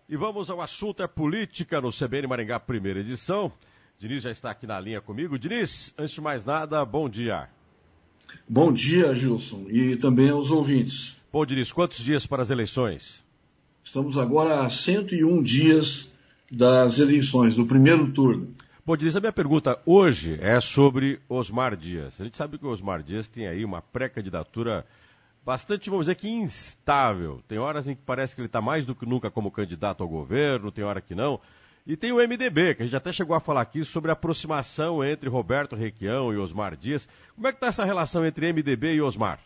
E vamos ao assunto, é política no CBN Maringá, primeira edição. Diniz já está aqui na linha comigo. Diniz, antes de mais nada, bom dia. Bom dia, Gilson, e também aos ouvintes. Bom, Diniz, quantos dias para as eleições? Estamos agora a 101 dias das eleições, do primeiro turno. Bom, Diniz, a minha pergunta hoje é sobre Osmar Dias. A gente sabe que o Osmar Dias tem aí uma pré-candidatura bastante, vamos dizer que instável. Tem horas em que parece que ele está mais do que nunca como candidato ao governo, tem hora que não. E tem o MDB, que a gente até chegou a falar aqui sobre a aproximação entre Roberto Requião e Osmar Dias. Como é que está essa relação entre MDB e Osmar?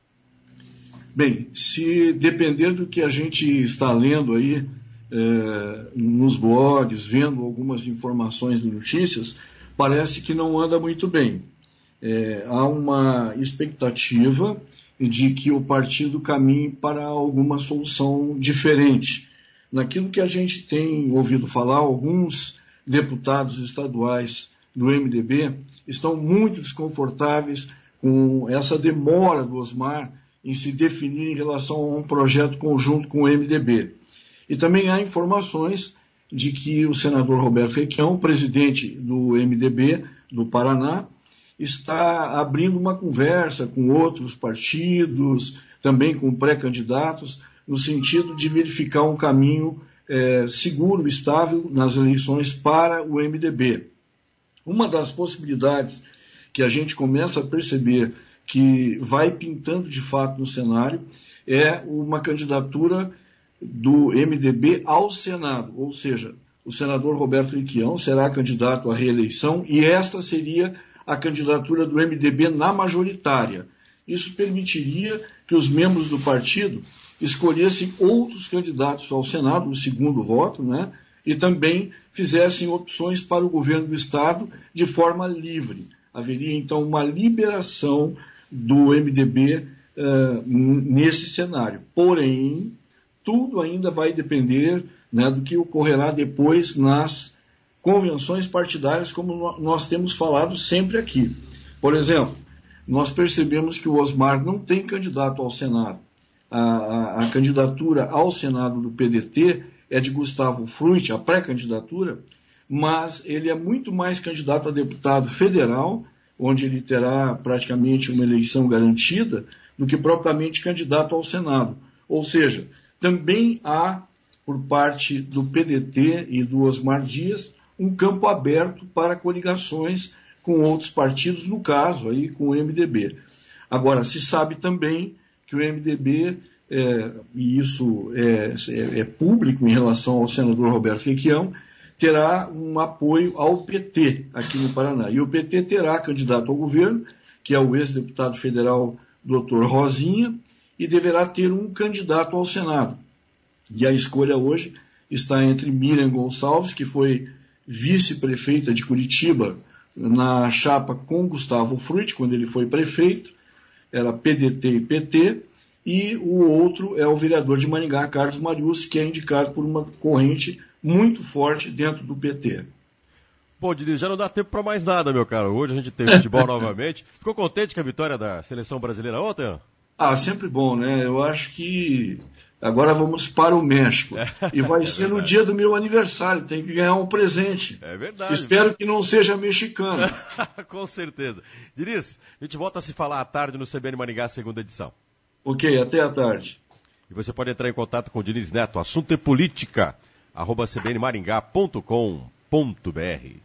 Bem, se depender do que a gente está lendo aí nos blogs, vendo algumas informações de notícias, parece que não anda muito bem. Há uma expectativa de que o partido caminhe para alguma solução diferente. Naquilo que a gente tem ouvido falar, alguns deputados estaduais do MDB estão muito desconfortáveis com essa demora do Osmar em se definir em relação a um projeto conjunto com o MDB. E também há informações de que o senador Roberto Requião, presidente do MDB do Paraná, está abrindo uma conversa com outros partidos, também com pré-candidatos, no sentido de verificar um caminho seguro, estável nas eleições para o MDB. Uma das possibilidades que a gente começa a perceber que vai pintando de fato no cenário é uma candidatura do MDB ao Senado, ou seja, o senador Roberto Requião será candidato à reeleição e esta seria a candidatura do MDB na majoritária. Isso permitiria que os membros do partido escolhessem outros candidatos ao Senado, o segundo voto, né? E também fizessem opções para o governo do Estado de forma livre. Haveria, então, uma liberação do MDB nesse cenário. Porém, tudo ainda vai depender, né, do que ocorrerá depois nas convenções partidárias, como nós temos falado sempre aqui. Por exemplo, nós percebemos que o Osmar não tem candidato ao Senado. A candidatura ao Senado do PDT é de Gustavo Fruit, a pré-candidatura, mas ele é muito mais candidato a deputado federal, onde ele terá praticamente uma eleição garantida, do que propriamente candidato ao Senado. Ou seja, também há, por parte do PDT e do Osmar Dias, um campo aberto para coligações com outros partidos, no caso aí com o MDB. Agora, se sabe também que o MDB, e isso é público em relação ao senador Roberto Requião, terá um apoio ao PT aqui no Paraná. E o PT terá candidato ao governo, que é o ex-deputado federal Dr. Rosinha, e deverá ter um candidato ao Senado. E a escolha hoje está entre Miriam Gonçalves, que foi vice-prefeita de Curitiba na chapa com Gustavo Fruit, quando ele foi prefeito, era PDT e PT, e o outro é o vereador de Maringá, Carlos Marius, que é indicado por uma corrente muito forte dentro do PT. Pô, Diniz, já não dá tempo para mais nada, meu caro. Hoje a gente tem futebol novamente. Ficou contente com a vitória da seleção brasileira ontem? Sempre bom, né? Eu acho que agora vamos para o México. E vai ser no dia do meu aniversário. Tem que ganhar um presente. É verdade. Espero que não seja mexicano. Com certeza. Diniz, a gente volta a se falar à tarde no CBN Maringá, segunda edição. Ok, até à tarde. E você pode entrar em contato com o Diniz Neto. Assunto é política. @cbnmaringá.com.br